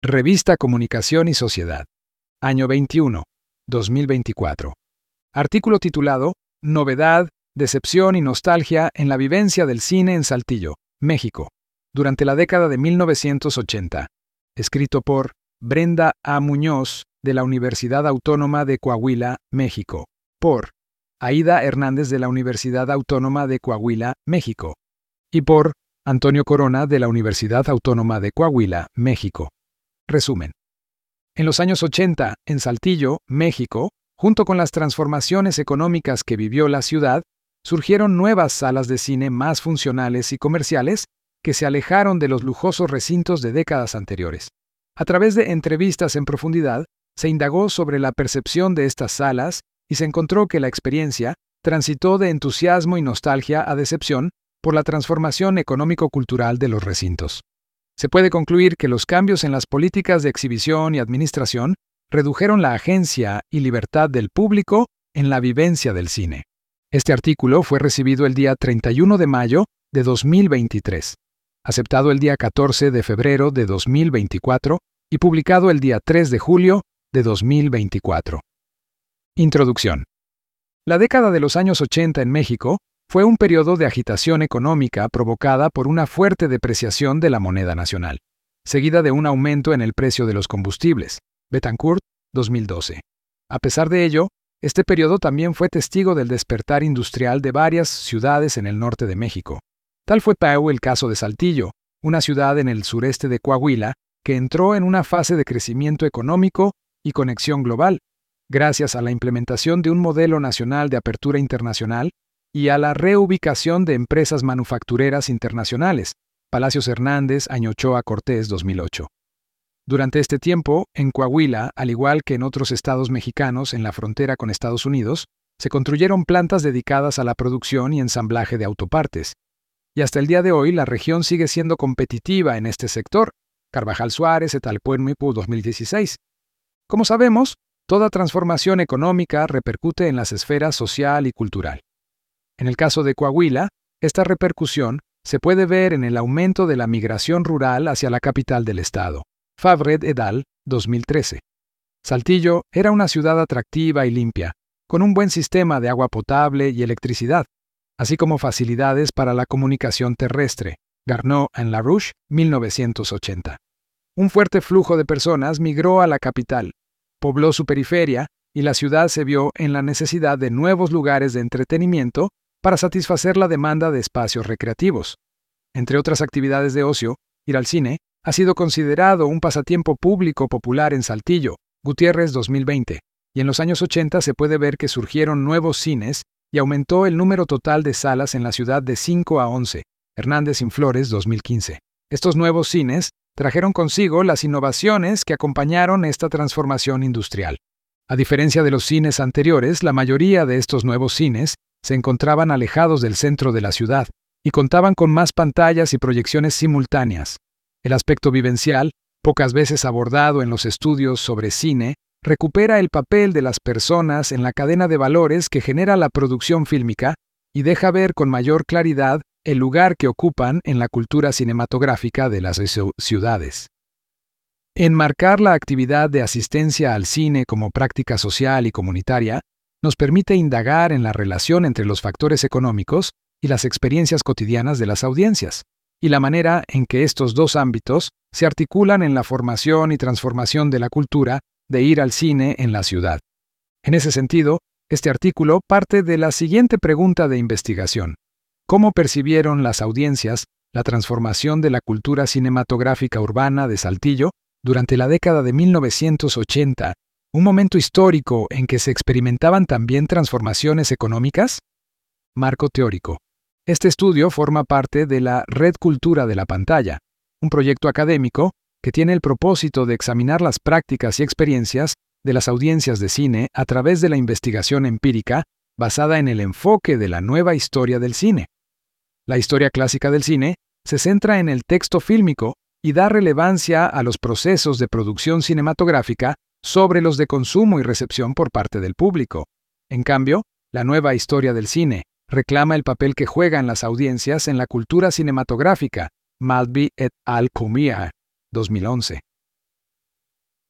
Revista Comunicación y Sociedad. Año 21, 2024. Artículo titulado Novedad, decepción y nostalgia en la vivencia del cine en Saltillo, México, durante la década de 1980. Escrito por Brenda A. Muñoz, de la Universidad Autónoma de Coahuila, México. Por Aida Hernández, de la Universidad Autónoma de Coahuila, México. Y por Antonio Corona, de la Universidad Autónoma de Coahuila, México. Resumen. En los años 80, en Saltillo, México, junto con las transformaciones económicas que vivió la ciudad, surgieron nuevas salas de cine más funcionales y comerciales que se alejaron de los lujosos recintos de décadas anteriores. A través de entrevistas en profundidad, se indagó sobre la percepción de estas salas y se encontró que la experiencia transitó de entusiasmo y nostalgia a decepción por la transformación económico-cultural de los recintos. Se puede concluir que los cambios en las políticas de exhibición y administración redujeron la agencia y libertad del público en la vivencia del cine. Este artículo fue recibido el día 31 de mayo de 2023, aceptado el día 14 de febrero de 2024 y publicado el día 3 de julio de 2024. Introducción. La década de los años 80 en México fue un periodo de agitación económica provocada por una fuerte depreciación de la moneda nacional, seguida de un aumento en el precio de los combustibles. Betancourt, 2012. A pesar de ello, este periodo también fue testigo del despertar industrial de varias ciudades en el norte de México. Tal fue el caso de Saltillo, una ciudad en el sureste de Coahuila, que entró en una fase de crecimiento económico y conexión global, gracias a la implementación de un modelo nacional de apertura internacional y a la reubicación de empresas manufactureras internacionales, Palacios Hernández, Añochoa Cortés, 2008. Durante este tiempo, en Coahuila, al igual que en otros estados mexicanos en la frontera con Estados Unidos, se construyeron plantas dedicadas a la producción y ensamblaje de autopartes. Y hasta el día de hoy, la región sigue siendo competitiva en este sector. Carvajal Suárez, Etalpuermipu, 2016. Como sabemos, toda transformación económica repercute en las esferas social y cultural. En el caso de Coahuila, esta repercusión se puede ver en el aumento de la migración rural hacia la capital del estado. Favret et al., 2013. Saltillo era una ciudad atractiva y limpia, con un buen sistema de agua potable y electricidad, así como facilidades para la comunicación terrestre. Garneau en Larouche, 1980. Un fuerte flujo de personas migró a la capital, pobló su periferia y la ciudad se vio en la necesidad de nuevos lugares de entretenimiento para satisfacer la demanda de espacios recreativos. Entre otras actividades de ocio, ir al cine ha sido considerado un pasatiempo público popular en Saltillo, Gutiérrez 2020, y en los años 80 se puede ver que surgieron nuevos cines y aumentó el número total de salas en la ciudad de 5 a 11, Hernández Inflores 2015. Estos nuevos cines trajeron consigo las innovaciones que acompañaron esta transformación industrial. A diferencia de los cines anteriores, la mayoría de estos nuevos cines se encontraban alejados del centro de la ciudad y contaban con más pantallas y proyecciones simultáneas. El aspecto vivencial, pocas veces abordado en los estudios sobre cine, recupera el papel de las personas en la cadena de valores que genera la producción fílmica y deja ver con mayor claridad el lugar que ocupan en la cultura cinematográfica de las ciudades. Enmarcar la actividad de asistencia al cine como práctica social y comunitaria nos permite indagar en la relación entre los factores económicos y las experiencias cotidianas de las audiencias, y la manera en que estos dos ámbitos se articulan en la formación y transformación de la cultura de ir al cine en la ciudad. En ese sentido, este artículo parte de la siguiente pregunta de investigación: ¿cómo percibieron las audiencias la transformación de la cultura cinematográfica urbana de Saltillo durante la década de 1980, un momento histórico en que se experimentaban también transformaciones económicas? Marco teórico. Este estudio forma parte de la Red Cultura de la Pantalla, un proyecto académico que tiene el propósito de examinar las prácticas y experiencias de las audiencias de cine a través de la investigación empírica basada en el enfoque de la nueva historia del cine. La historia clásica del cine se centra en el texto fílmico y da relevancia a los procesos de producción cinematográfica sobre los de consumo y recepción por parte del público. En cambio, la nueva historia del cine reclama el papel que juegan las audiencias en la cultura cinematográfica. Maltby et al. Comier, 2011.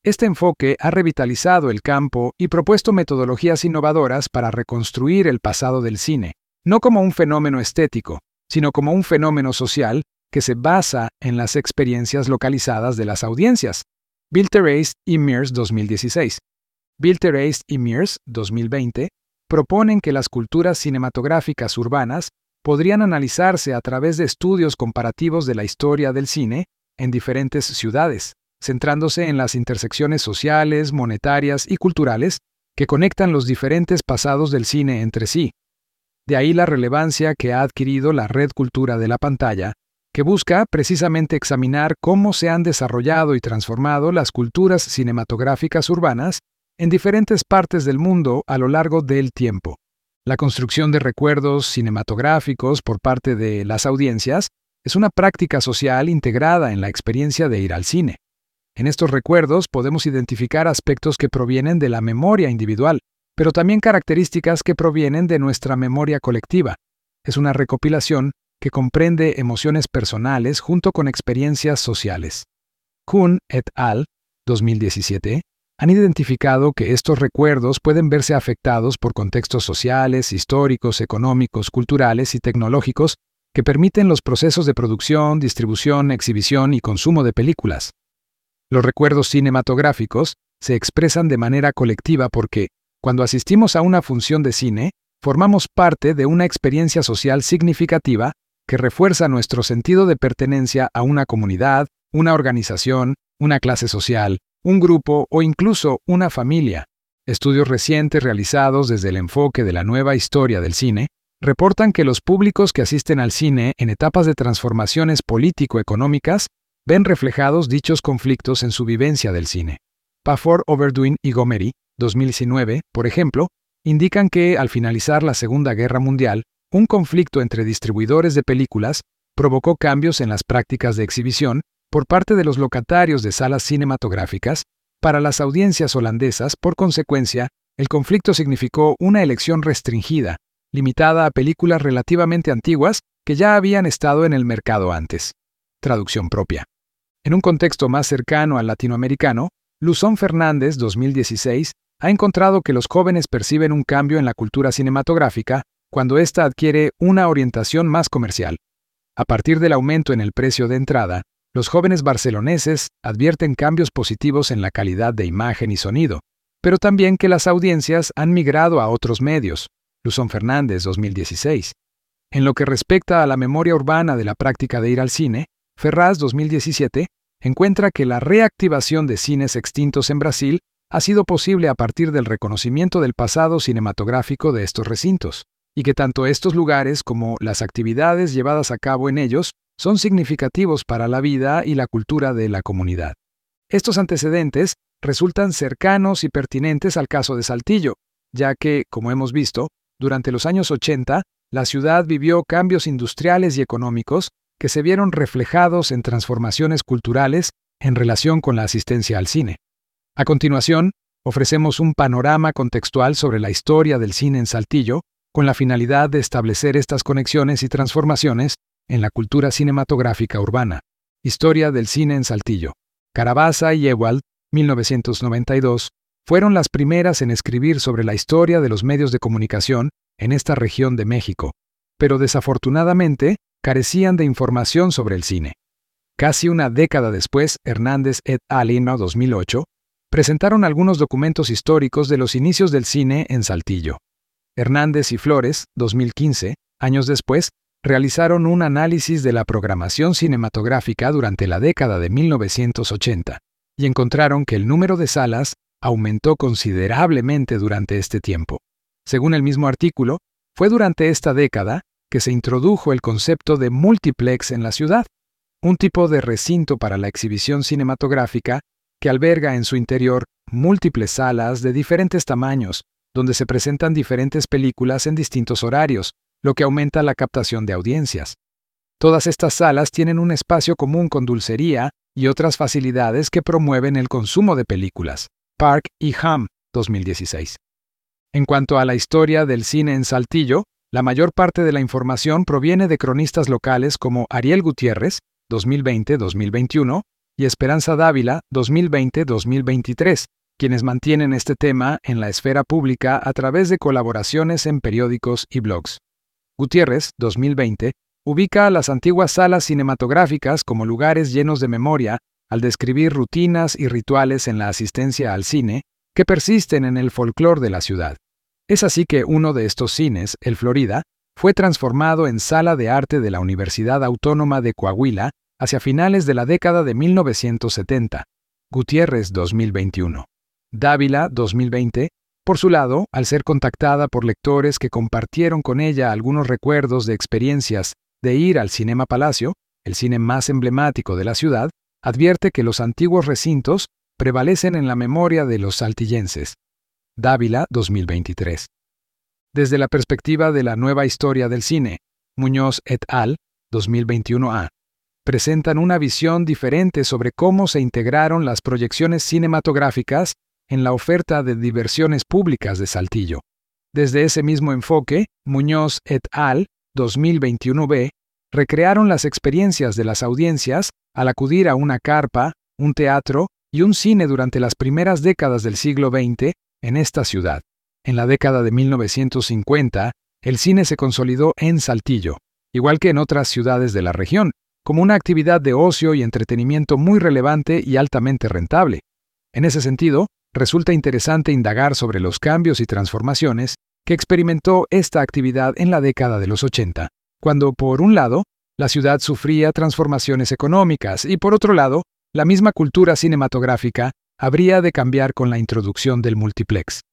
Este enfoque ha revitalizado el campo y propuesto metodologías innovadoras para reconstruir el pasado del cine, no como un fenómeno estético, sino como un fenómeno social que se basa en las experiencias localizadas de las audiencias. Bill Terrace y Mears 2016. Bill Terrace y Mears 2020 proponen que las culturas cinematográficas urbanas podrían analizarse a través de estudios comparativos de la historia del cine en diferentes ciudades, centrándose en las intersecciones sociales, monetarias y culturales que conectan los diferentes pasados del cine entre sí. De ahí la relevancia que ha adquirido la Red Cultura de la Pantalla, que busca precisamente examinar cómo se han desarrollado y transformado las culturas cinematográficas urbanas en diferentes partes del mundo a lo largo del tiempo. La construcción de recuerdos cinematográficos por parte de las audiencias es una práctica social integrada en la experiencia de ir al cine. En estos recuerdos podemos identificar aspectos que provienen de la memoria individual, pero también características que provienen de nuestra memoria colectiva. Es una recopilación que comprende emociones personales junto con experiencias sociales. Kuhn et al. 2017 han identificado que estos recuerdos pueden verse afectados por contextos sociales, históricos, económicos, culturales y tecnológicos que permiten los procesos de producción, distribución, exhibición y consumo de películas. Los recuerdos cinematográficos se expresan de manera colectiva porque, cuando asistimos a una función de cine, formamos parte de una experiencia social significativa que refuerza nuestro sentido de pertenencia a una comunidad, una organización, una clase social, un grupo o incluso una familia. Estudios recientes realizados desde el enfoque de la nueva historia del cine reportan que los públicos que asisten al cine en etapas de transformaciones político-económicas ven reflejados dichos conflictos en su vivencia del cine. Pafford, Overduin y Gomery, 2019, por ejemplo, indican que al finalizar la Segunda Guerra Mundial, un conflicto entre distribuidores de películas provocó cambios en las prácticas de exhibición por parte de los locatarios de salas cinematográficas. Para las audiencias holandesas, por consecuencia, el conflicto significó una elección restringida, limitada a películas relativamente antiguas que ya habían estado en el mercado antes. Traducción propia. En un contexto más cercano al latinoamericano, Luzón Fernández, 2016, ha encontrado que los jóvenes perciben un cambio en la cultura cinematográfica cuando ésta adquiere una orientación más comercial. A partir del aumento en el precio de entrada, los jóvenes barceloneses advierten cambios positivos en la calidad de imagen y sonido, pero también que las audiencias han migrado a otros medios. Luzón Fernández, 2016. En lo que respecta a la memoria urbana de la práctica de ir al cine, Ferraz, 2017, encuentra que la reactivación de cines extintos en Brasil ha sido posible a partir del reconocimiento del pasado cinematográfico de estos recintos, y que tanto estos lugares como las actividades llevadas a cabo en ellos son significativos para la vida y la cultura de la comunidad. Estos antecedentes resultan cercanos y pertinentes al caso de Saltillo, ya que, como hemos visto, durante los años 80, la ciudad vivió cambios industriales y económicos que se vieron reflejados en transformaciones culturales en relación con la asistencia al cine. A continuación, ofrecemos un panorama contextual sobre la historia del cine en Saltillo, con la finalidad de establecer estas conexiones y transformaciones en la cultura cinematográfica urbana. Historia del cine en Saltillo. Carabaza y Ewald, 1992, fueron las primeras en escribir sobre la historia de los medios de comunicación en esta región de México, pero desafortunadamente carecían de información sobre el cine. Casi una década después, Hernández et al. 2008, presentaron algunos documentos históricos de los inicios del cine en Saltillo. Hernández y Flores, 2015, años después, realizaron un análisis de la programación cinematográfica durante la década de 1980 y encontraron que el número de salas aumentó considerablemente durante este tiempo. Según el mismo artículo, fue durante esta década que se introdujo el concepto de multiplex en la ciudad, un tipo de recinto para la exhibición cinematográfica que alberga en su interior múltiples salas de diferentes tamaños, donde se presentan diferentes películas en distintos horarios, lo que aumenta la captación de audiencias. Todas estas salas tienen un espacio común con dulcería y otras facilidades que promueven el consumo de películas. Park y Ham, 2016. En cuanto a la historia del cine en Saltillo, la mayor parte de la información proviene de cronistas locales como Ariel Gutiérrez, 2020-2021, y Esperanza Dávila, 2020-2023, quienes mantienen este tema en la esfera pública a través de colaboraciones en periódicos y blogs. Gutiérrez, 2020, ubica a las antiguas salas cinematográficas como lugares llenos de memoria al describir rutinas y rituales en la asistencia al cine que persisten en el folclore de la ciudad. Es así que uno de estos cines, el Florida, fue transformado en Sala de Arte de la Universidad Autónoma de Coahuila hacia finales de la década de 1970. Gutiérrez, 2021. Dávila, 2020, por su lado, al ser contactada por lectores que compartieron con ella algunos recuerdos de experiencias de ir al Cinema Palacio, el cine más emblemático de la ciudad, advierte que los antiguos recintos prevalecen en la memoria de los saltillenses. Dávila, 2023. Desde la perspectiva de la nueva historia del cine, Muñoz et al., 2021a, presentan una visión diferente sobre cómo se integraron las proyecciones cinematográficas en la oferta de diversiones públicas de Saltillo. Desde ese mismo enfoque, Muñoz et al., 2021b, recrearon las experiencias de las audiencias al acudir a una carpa, un teatro y un cine durante las primeras décadas del siglo XX en esta ciudad. En la década de 1950, el cine se consolidó en Saltillo, igual que en otras ciudades de la región, como una actividad de ocio y entretenimiento muy relevante y altamente rentable. En ese sentido, resulta interesante indagar sobre los cambios y transformaciones que experimentó esta actividad en la década de los 80, cuando, por un lado, la ciudad sufría transformaciones económicas y, por otro lado, la misma cultura cinematográfica habría de cambiar con la introducción del multiplex.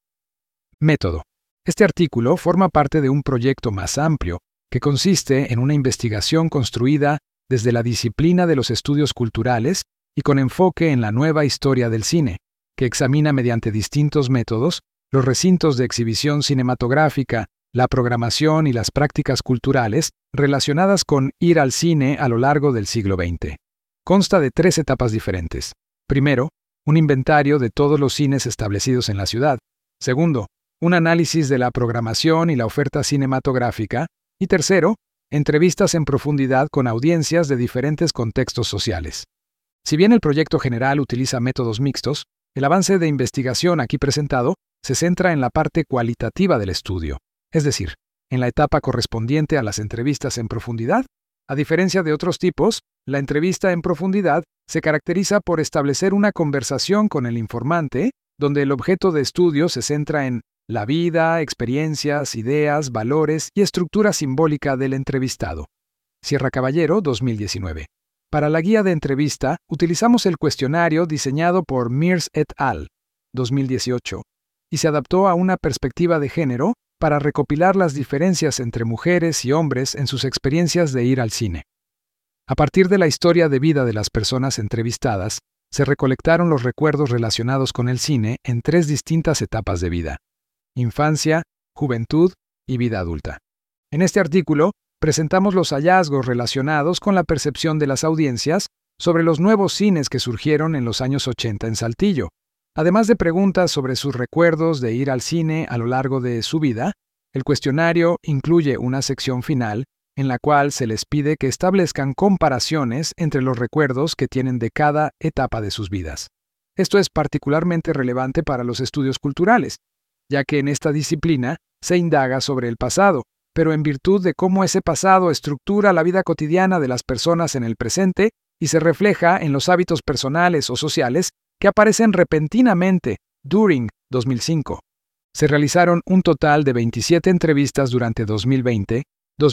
Método. Este artículo forma parte de un proyecto más amplio que consiste en una investigación construida desde la disciplina de los estudios culturales y con enfoque en la nueva historia del cine, que examina mediante distintos métodos los recintos de exhibición cinematográfica, la programación y las prácticas culturales relacionadas con ir al cine a lo largo del siglo XX. Consta de 3 etapas diferentes. Primero, un inventario de todos los cines establecidos en la ciudad. Segundo, un análisis de la programación y la oferta cinematográfica. Y tercero, entrevistas en profundidad con audiencias de diferentes contextos sociales. Si bien el proyecto general utiliza métodos mixtos, el avance de investigación aquí presentado se centra en la parte cualitativa del estudio, es decir, en la etapa correspondiente a las entrevistas en profundidad. A diferencia de otros tipos, la entrevista en profundidad se caracteriza por establecer una conversación con el informante, donde el objeto de estudio se centra en la vida, experiencias, ideas, valores y estructura simbólica del entrevistado. Sierra Caballero, 2019. Para la guía de entrevista, utilizamos el cuestionario diseñado por Mears et al., 2018, y se adaptó a una perspectiva de género para recopilar las diferencias entre mujeres y hombres en sus experiencias de ir al cine. A partir de la historia de vida de las personas entrevistadas, se recolectaron los recuerdos relacionados con el cine en 3 distintas etapas de vida: infancia, juventud y vida adulta. En este artículo, presentamos los hallazgos relacionados con la percepción de las audiencias sobre los nuevos cines que surgieron en los años 80 en Saltillo. Además de preguntas sobre sus recuerdos de ir al cine a lo largo de su vida, el cuestionario incluye una sección final en la cual se les pide que establezcan comparaciones entre los recuerdos que tienen de cada etapa de sus vidas. Esto es particularmente relevante para los estudios culturales, ya que en esta disciplina se indaga sobre el pasado, pero en virtud de cómo ese pasado estructura la vida cotidiana de las personas en el presente y se refleja en los hábitos personales o sociales que aparecen repentinamente, during 2005. Se realizaron un total de 27 entrevistas durante 2020,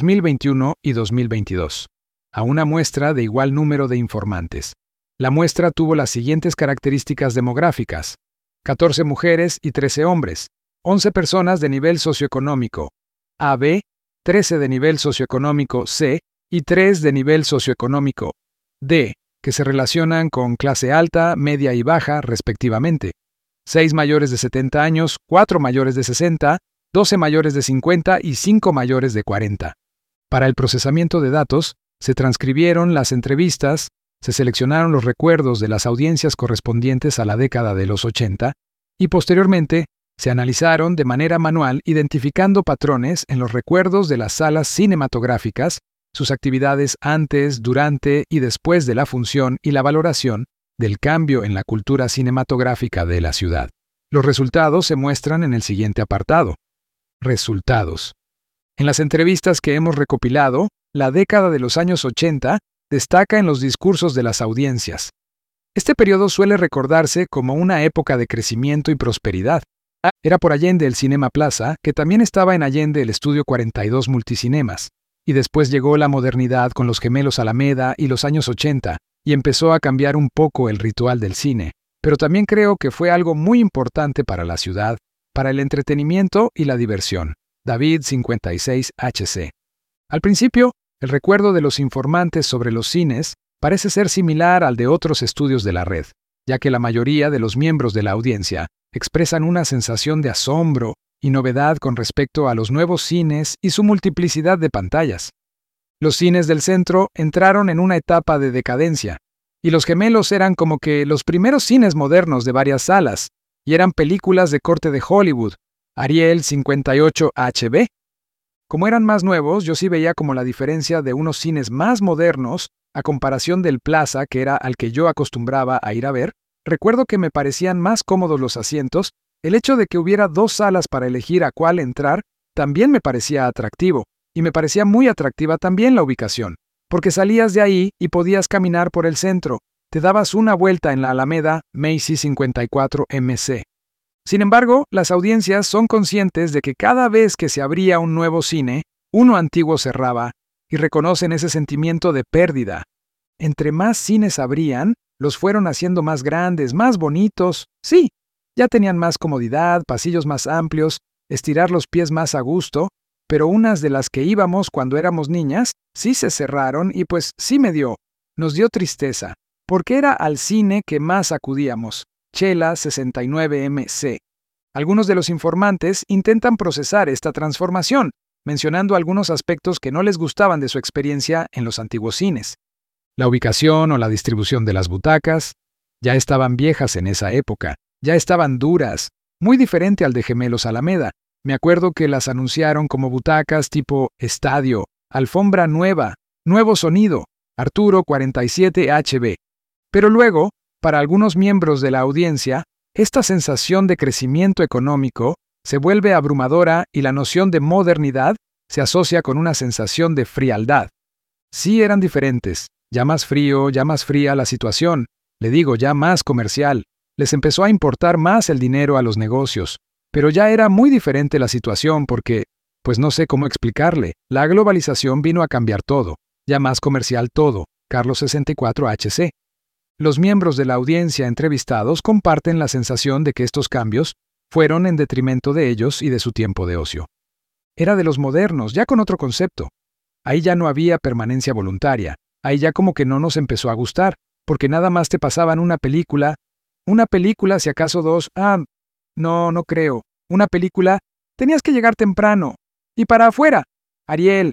2021 y 2022, a una muestra de igual número de informantes. La muestra tuvo las siguientes características demográficas: 14 mujeres y 13 hombres, 11 personas de nivel socioeconómico AB, 13 de nivel socioeconómico C y 3 de nivel socioeconómico D, que se relacionan con clase alta, media y baja, respectivamente. 6 mayores de 70 años, 4 mayores de 60, 12 mayores de 50 y 5 mayores de 40. Para el procesamiento de datos, se transcribieron las entrevistas, se seleccionaron los recuerdos de las audiencias correspondientes a la década de los 80 y posteriormente se analizaron de manera manual identificando patrones en los recuerdos de las salas cinematográficas sus actividades antes, durante y después de la función y la valoración del cambio en la cultura cinematográfica de la ciudad. Los resultados se muestran en el siguiente apartado. Resultados. En las entrevistas que hemos recopilado, la década de los años 80 destaca en los discursos de las audiencias. Este periodo suele recordarse como una época de crecimiento y prosperidad. Era por Allende el Cinema Plaza, que también estaba en Allende el Estudio 42 Multicinemas, y después llegó la modernidad con los gemelos Alameda y los años 80, y empezó a cambiar un poco el ritual del cine, pero también creo que fue algo muy importante para la ciudad, para el entretenimiento y la diversión. David 56HC. Al principio, el recuerdo de los informantes sobre los cines parece ser similar al de otros estudios de la red, ya que la mayoría de los miembros de la audiencia expresan una sensación de asombro y novedad con respecto a los nuevos cines y su multiplicidad de pantallas. Los cines del centro entraron en una etapa de decadencia, y los gemelos eran como que los primeros cines modernos de varias salas, y eran películas de corte de Hollywood, Ariel 58HB. Como eran más nuevos, yo sí veía como la diferencia de unos cines más modernos a comparación del Plaza, que era al que yo acostumbraba a ir a ver. Recuerdo que me parecían más cómodos los asientos. El hecho de que hubiera 2 salas para elegir a cuál entrar también me parecía atractivo, y me parecía muy atractiva también la ubicación, porque salías de ahí y podías caminar por el centro, te dabas una vuelta en la Alameda Macy 54MC. Sin embargo, las audiencias son conscientes de que cada vez que se abría un nuevo cine, uno antiguo cerraba, y reconocen ese sentimiento de pérdida. Entre más cines abrían, los fueron haciendo más grandes, más bonitos. Sí, ya tenían más comodidad, pasillos más amplios, estirar los pies más a gusto, pero unas de las que íbamos cuando éramos niñas sí se cerraron y pues sí nos dio tristeza, porque era al cine que más acudíamos, Chela 69MC. Algunos de los informantes intentan procesar esta transformación, mencionando algunos aspectos que no les gustaban de su experiencia en los antiguos cines. La ubicación o la distribución de las butacas ya estaban viejas en esa época, ya estaban duras, muy diferente al de Gemelos Alameda. Me acuerdo que las anunciaron como butacas tipo estadio, alfombra nueva, nuevo sonido, Arturo 47HB. Pero luego, para algunos miembros de la audiencia, esta sensación de crecimiento económico se vuelve abrumadora y la noción de modernidad se asocia con una sensación de frialdad. Sí eran diferentes, ya más frío, ya más fría la situación, le digo, ya más comercial. Les empezó a importar más el dinero a los negocios, pero ya era muy diferente la situación porque, pues no sé cómo explicarle, la globalización vino a cambiar todo, ya más comercial todo, Carlos 64HC. Los miembros de la audiencia entrevistados comparten la sensación de que estos cambios fueron en detrimento de ellos y de su tiempo de ocio. Era de los modernos, ya con otro concepto. Ahí ya no había permanencia voluntaria, ahí ya como que no nos empezó a gustar, porque nada más te pasaban una película si acaso 2, no creo, una película, tenías que llegar temprano, y para afuera, Ariel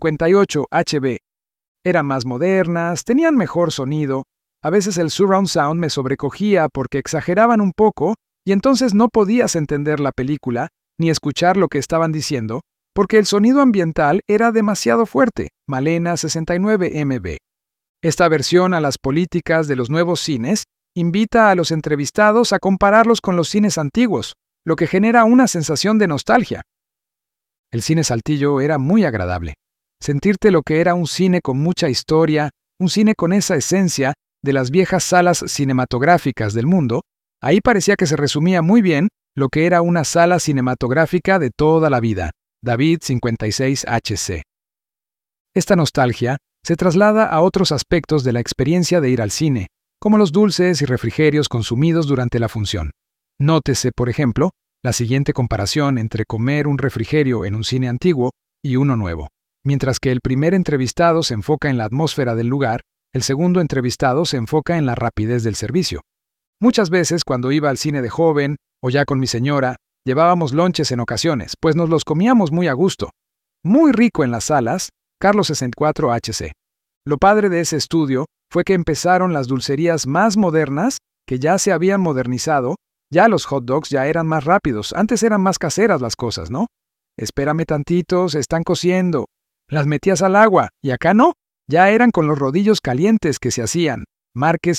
58HB. Eran más modernas, tenían mejor sonido, a veces el surround sound me sobrecogía porque exageraban un poco, y entonces no podías entender la película, ni escuchar lo que estaban diciendo, porque el sonido ambiental era demasiado fuerte, Malena 69MB. Esta versión a las políticas de los nuevos cines invita a los entrevistados a compararlos con los cines antiguos, lo que genera una sensación de nostalgia. El cine Saltillo era muy agradable. Sentirte lo que era un cine con mucha historia, un cine con esa esencia de las viejas salas cinematográficas del mundo, ahí parecía que se resumía muy bien lo que era una sala cinematográfica de toda la vida. David 56HC. Esta nostalgia se traslada a otros aspectos de la experiencia de ir al cine, como los dulces y refrigerios consumidos durante la función. Nótese, por ejemplo, la siguiente comparación entre comer un refrigerio en un cine antiguo y uno nuevo. Mientras que el primer entrevistado se enfoca en la atmósfera del lugar, el segundo entrevistado se enfoca en la rapidez del servicio. Muchas veces, cuando iba al cine de joven, o ya con mi señora, llevábamos lonches en ocasiones, pues nos los comíamos muy a gusto. Muy rico en las salas, Carlos 64HC. Lo padre de ese estudio fue que empezaron las dulcerías más modernas, que ya se habían modernizado, ya los hot dogs ya eran más rápidos, antes eran más caseras las cosas, ¿no? Espérame tantito, se están cociendo. las metías al agua, y acá no, ya eran con los rodillos calientes que se hacían. Marque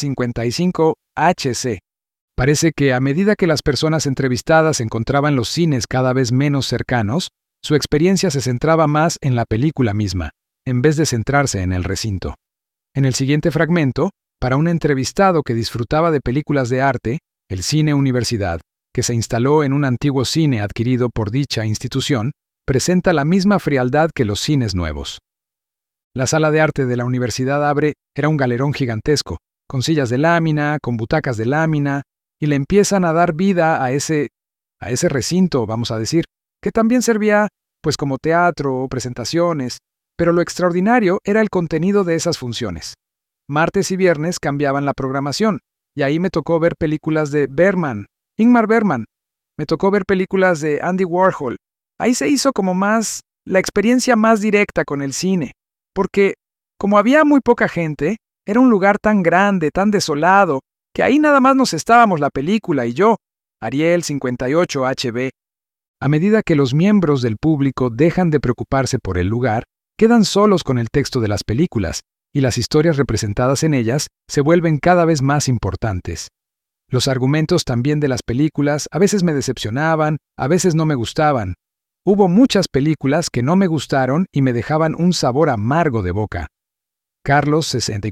55HC. Parece que a medida que las personas entrevistadas encontraban los cines cada vez menos cercanos, su experiencia se centraba más en la película misma, en vez de centrarse en el recinto. En el siguiente fragmento, para un entrevistado que disfrutaba de películas de arte, el Cine Universidad, que se instaló en un antiguo cine adquirido por dicha institución, presenta la misma frialdad que los cines nuevos. La sala de arte de la Universidad Abre era un galerón gigantesco, con sillas de lámina, con butacas de lámina, y le empiezan a dar vida a ese recinto, vamos a decir, que también servía, pues, como teatro o presentaciones, pero lo extraordinario era el contenido de esas funciones. Martes y viernes cambiaban la programación, y ahí me tocó ver películas de Ingmar Bergman. Me tocó ver películas de Andy Warhol. Ahí se hizo como más la experiencia más directa con el cine, porque como había muy poca gente, era un lugar tan grande, tan desolado, que ahí nada más nos estábamos la película y yo, Ariel 58HB. A medida que los miembros del público dejan de preocuparse por el lugar, quedan solos con el texto de las películas, y las historias representadas en ellas se vuelven cada vez más importantes. Los argumentos también de las películas a veces me decepcionaban, a veces no me gustaban. Hubo muchas películas que no me gustaron y me dejaban un sabor amargo de boca. Carlos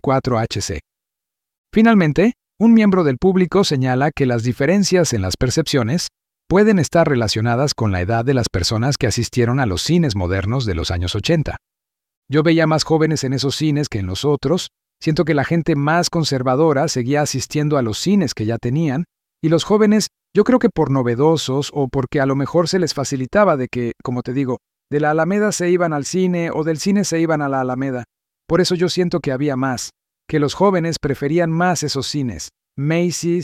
64HC. Finalmente, un miembro del público señala que las diferencias en las percepciones pueden estar relacionadas con la edad de las personas que asistieron a los cines modernos de los años 80. Yo veía más jóvenes en esos cines que en los otros, siento que la gente más conservadora seguía asistiendo a los cines que ya tenían, y los jóvenes, yo creo que por novedosos o porque a lo mejor se les facilitaba de que, como te digo, de la Alameda se iban al cine o del cine se iban a la Alameda. Por eso yo siento que había más, que los jóvenes preferían más esos cines. Macy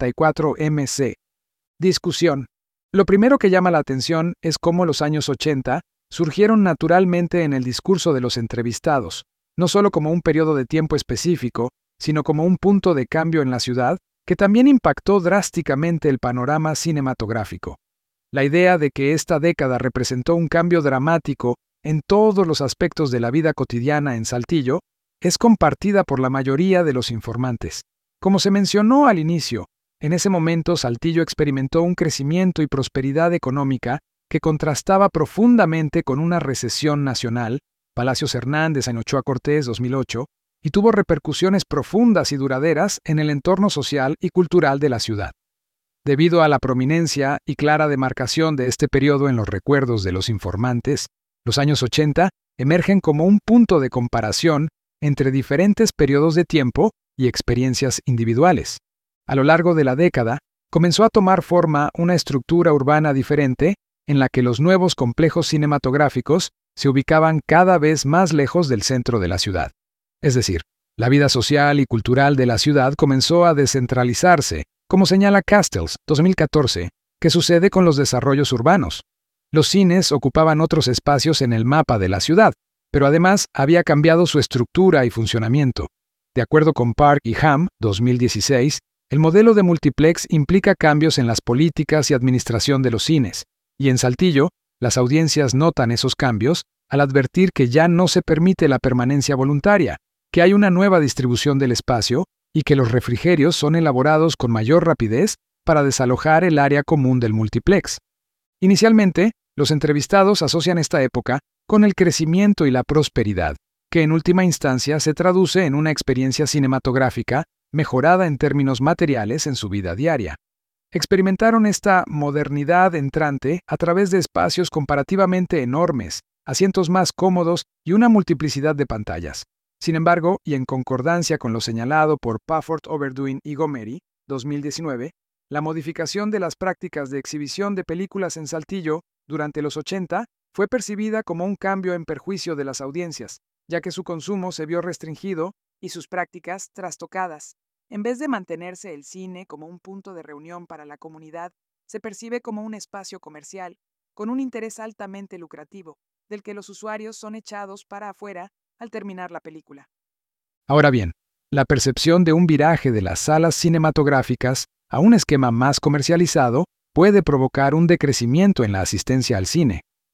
54MC. Discusión. Lo primero que llama la atención es cómo los años 80 surgieron naturalmente en el discurso de los entrevistados, no solo como un periodo de tiempo específico, sino como un punto de cambio en la ciudad que también impactó drásticamente el panorama cinematográfico. La idea de que esta década representó un cambio dramático en todos los aspectos de la vida cotidiana en Saltillo es compartida por la mayoría de los informantes. Como se mencionó al inicio, en ese momento Saltillo experimentó un crecimiento y prosperidad económica que contrastaba profundamente con una recesión nacional, Palacios Hernández en Ochoa Cortés 2008, y tuvo repercusiones profundas y duraderas en el entorno social y cultural de la ciudad. Debido a la prominencia y clara demarcación de este periodo en los recuerdos de los informantes, los años 80 emergen como un punto de comparación entre diferentes periodos de tiempo y experiencias individuales. A lo largo de la década, comenzó a tomar forma una estructura urbana diferente en la que los nuevos complejos cinematográficos se ubicaban cada vez más lejos del centro de la ciudad. Es decir, la vida social y cultural de la ciudad comenzó a descentralizarse, como señala Castells, 2014, que sucede con los desarrollos urbanos. Los cines ocupaban otros espacios en el mapa de la ciudad, pero además había cambiado su estructura y funcionamiento. De acuerdo con Park y Ham, 2016, el modelo de multiplex implica cambios en las políticas y administración de los cines, y en Saltillo, las audiencias notan esos cambios al advertir que ya no se permite la permanencia voluntaria, que hay una nueva distribución del espacio y que los refrigerios son elaborados con mayor rapidez para desalojar el área común del multiplex. Inicialmente, los entrevistados asocian esta época con el crecimiento y la prosperidad, que en última instancia se traduce en una experiencia cinematográfica mejorada en términos materiales en su vida diaria. Experimentaron esta modernidad entrante a través de espacios comparativamente enormes, asientos más cómodos y una multiplicidad de pantallas. Sin embargo, y en concordancia con lo señalado por Pafford, Overduin y Gomery, 2019, la modificación de las prácticas de exhibición de películas en Saltillo durante los 80 fue percibida como un cambio en perjuicio de las audiencias, ya que su consumo se vio restringido y sus prácticas trastocadas. En vez de mantenerse el cine como un punto de reunión para la comunidad, se percibe como un espacio comercial, con un interés altamente lucrativo, del que los usuarios son echados para afuera al terminar la película. Ahora bien, la percepción de un viraje de las salas cinematográficas a un esquema más comercializado puede provocar un decrecimiento en la asistencia al cine,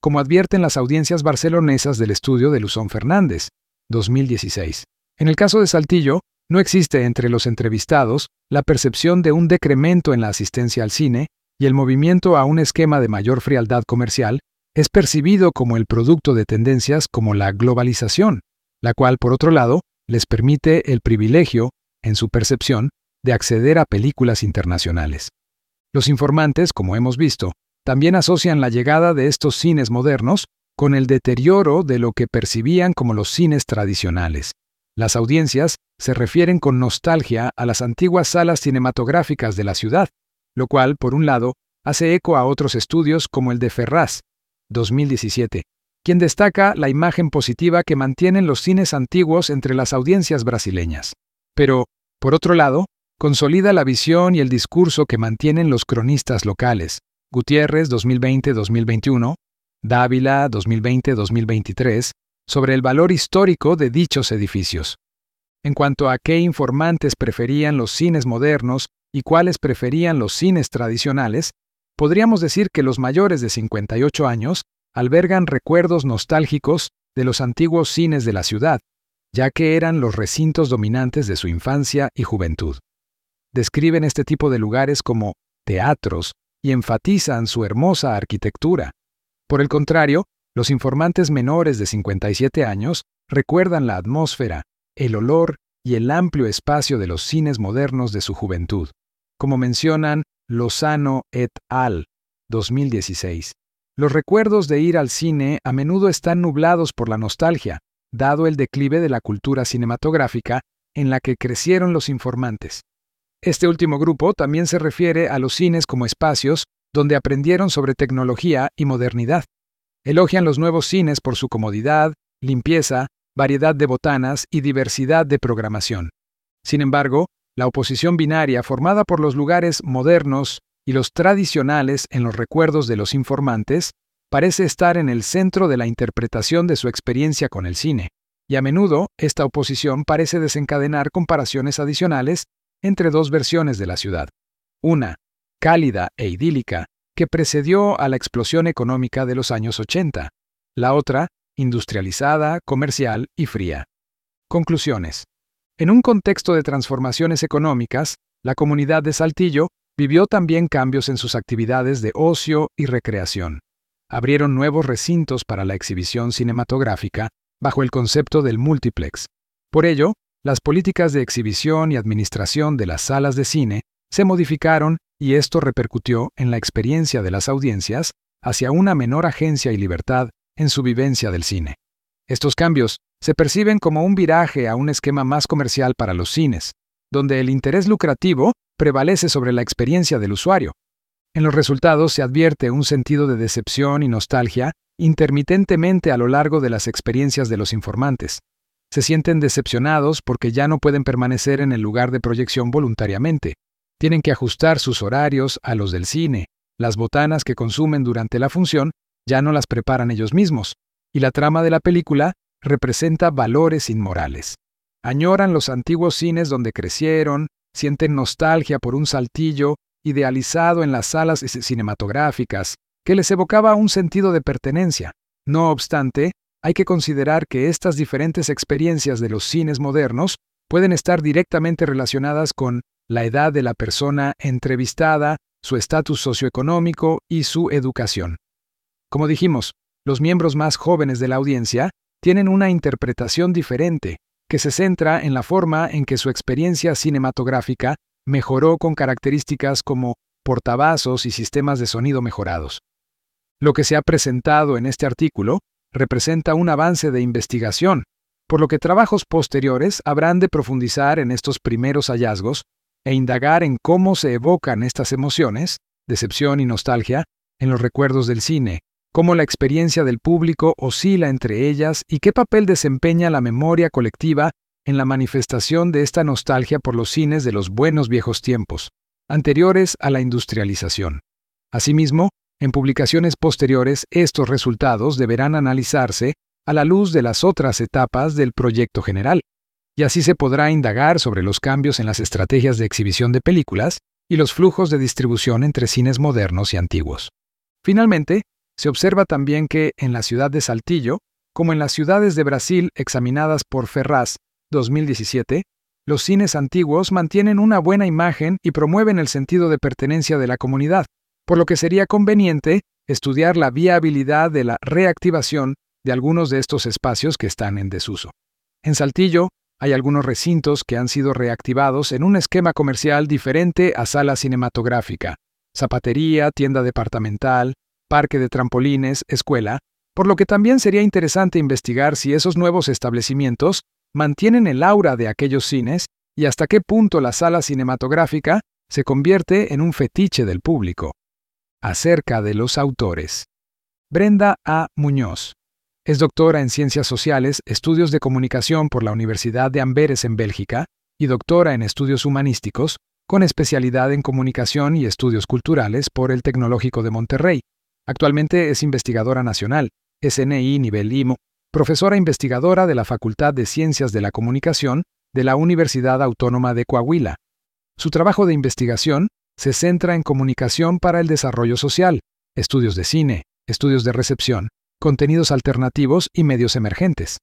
como advierten las audiencias barcelonesas del estudio de Luzón Fernández, 2016. En el caso de Saltillo, no existe entre los entrevistados la percepción de un decremento en la asistencia al cine y el movimiento a un esquema de mayor frialdad comercial es percibido como el producto de tendencias como la globalización, la cual, por otro lado, les permite el privilegio, en su percepción, de acceder a películas internacionales. Los informantes, como hemos visto, también asocian la llegada de estos cines modernos con el deterioro de lo que percibían como los cines tradicionales. Las audiencias se refieren con nostalgia a las antiguas salas cinematográficas de la ciudad, lo cual, por un lado, hace eco a otros estudios como el de Ferraz, 2017, quien destaca la imagen positiva que mantienen los cines antiguos entre las audiencias brasileñas. Pero, por otro lado, consolida la visión y el discurso que mantienen los cronistas locales, Gutiérrez 2020-2021, Dávila 2020-2023, sobre el valor histórico de dichos edificios. En cuanto a qué informantes preferían los cines modernos y cuáles preferían los cines tradicionales, podríamos decir que los mayores de 58 años albergan recuerdos nostálgicos de los antiguos cines de la ciudad, ya que eran los recintos dominantes de su infancia y juventud. Describen este tipo de lugares como teatros y enfatizan su hermosa arquitectura. Por el contrario, los informantes menores de 57 años recuerdan la atmósfera, el olor y el amplio espacio de los cines modernos de su juventud, como mencionan Lozano et al. 2016. Los recuerdos de ir al cine a menudo están nublados por la nostalgia, dado el declive de la cultura cinematográfica en la que crecieron los informantes. Este último grupo también se refiere a los cines como espacios donde aprendieron sobre tecnología y modernidad. Elogian los nuevos cines por su comodidad, limpieza, variedad de botanas y diversidad de programación. Sin embargo, la oposición binaria formada por los lugares modernos y los tradicionales en los recuerdos de los informantes parece estar en el centro de la interpretación de su experiencia con el cine, y a menudo esta oposición parece desencadenar comparaciones adicionales entre dos versiones de la ciudad. Una, cálida e idílica, que precedió a la explosión económica de los años 80. La otra, industrializada, comercial y fría. Conclusiones. En un contexto de transformaciones económicas, la comunidad de Saltillo vivió también cambios en sus actividades de ocio y recreación. Abrieron nuevos recintos para la exhibición cinematográfica bajo el concepto del multiplex. Por ello, las políticas de exhibición y administración de las salas de cine se modificaron y esto repercutió en la experiencia de las audiencias hacia una menor agencia y libertad en su vivencia del cine. Estos cambios se perciben como un viraje a un esquema más comercial para los cines, donde el interés lucrativo prevalece sobre la experiencia del usuario. En los resultados se advierte un sentido de decepción y nostalgia intermitentemente a lo largo de las experiencias de los informantes. Se sienten decepcionados porque ya no pueden permanecer en el lugar de proyección voluntariamente. Tienen que ajustar sus horarios a los del cine, las botanas que consumen durante la función ya no las preparan ellos mismos, y la trama de la película representa valores inmorales. Añoran los antiguos cines donde crecieron, sienten nostalgia por un Saltillo idealizado en las salas cinematográficas, que les evocaba un sentido de pertenencia. No obstante, hay que considerar que estas diferentes experiencias de los cines modernos pueden estar directamente relacionadas con la edad de la persona entrevistada, su estatus socioeconómico y su educación. Como dijimos, los miembros más jóvenes de la audiencia tienen una interpretación diferente, que se centra en la forma en que su experiencia cinematográfica mejoró con características como portavasos y sistemas de sonido mejorados. Lo que se ha presentado en este artículo representa un avance de investigación, por lo que trabajos posteriores habrán de profundizar en estos primeros hallazgos e indagar en cómo se evocan estas emociones, decepción y nostalgia, en los recuerdos del cine, cómo la experiencia del público oscila entre ellas y qué papel desempeña la memoria colectiva en la manifestación de esta nostalgia por los cines de los buenos viejos tiempos, anteriores a la industrialización. Asimismo, en publicaciones posteriores, estos resultados deberán analizarse a la luz de las otras etapas del proyecto general, y así se podrá indagar sobre los cambios en las estrategias de exhibición de películas y los flujos de distribución entre cines modernos y antiguos. Finalmente, Se observa también que, en la ciudad de Saltillo, como en las ciudades de Brasil examinadas por Ferraz, 2017, los cines antiguos mantienen una buena imagen y promueven el sentido de pertenencia de la comunidad, por lo que sería conveniente estudiar la viabilidad de la reactivación de algunos de estos espacios que están en desuso. En Saltillo, hay algunos recintos que han sido reactivados en un esquema comercial diferente a sala cinematográfica, zapatería, tienda departamental, parque de trampolines, escuela, por lo que también sería interesante investigar si esos nuevos establecimientos mantienen el aura de aquellos cines y hasta qué punto la sala cinematográfica se convierte en un fetiche del público. Acerca de los autores. Brenda A. Muñoz. Es doctora en Ciencias Sociales, Estudios de Comunicación por la Universidad de Amberes en Bélgica y doctora en Estudios Humanísticos, con especialidad en Comunicación y Estudios Culturales por el Tecnológico de Monterrey. Actualmente es investigadora nacional, SNI nivel IMO, profesora investigadora de la Facultad de Ciencias de la Comunicación de la Universidad Autónoma de Coahuila. Su trabajo de investigación se centra en comunicación para el desarrollo social, estudios de cine, estudios de recepción, contenidos alternativos y medios emergentes.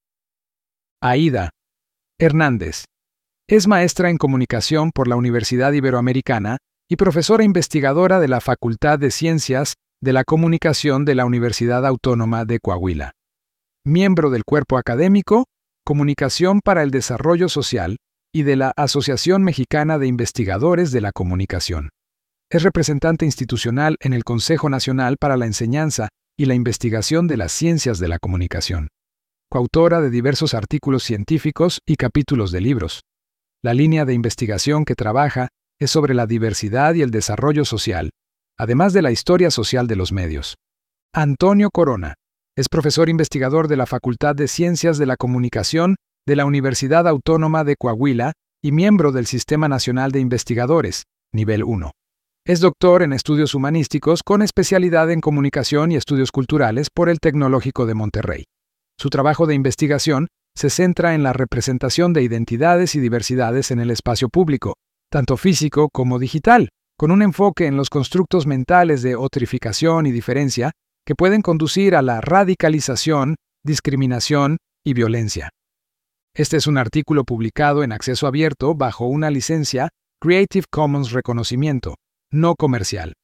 Aída Hernández. Es maestra en comunicación por la Universidad Iberoamericana y profesora investigadora de la Facultad de Ciencias de la Comunicación de la Universidad Autónoma de Coahuila. Miembro del cuerpo académico Comunicación para el Desarrollo Social y de la Asociación Mexicana de Investigadores de la Comunicación. Es representante institucional en el Consejo Nacional para la Enseñanza y la Investigación de las Ciencias de la Comunicación. Coautora de diversos artículos científicos y capítulos de libros. La línea de investigación que trabaja es sobre la diversidad y el desarrollo social, además de la historia social de los medios. Antonio Corona. Es profesor investigador de la Facultad de Ciencias de la Comunicación de la Universidad Autónoma de Coahuila y miembro del Sistema Nacional de Investigadores, nivel 1. Es doctor en Estudios Humanísticos con especialidad en Comunicación y Estudios Culturales por el Tecnológico de Monterrey. Su trabajo de investigación se centra en la representación de identidades y diversidades en el espacio público, tanto físico como digital, con un enfoque en los constructos mentales de otrificación y diferencia que pueden conducir a la radicalización, discriminación y violencia. Este es un artículo publicado en acceso abierto bajo una licencia Creative Commons Reconocimiento, no comercial.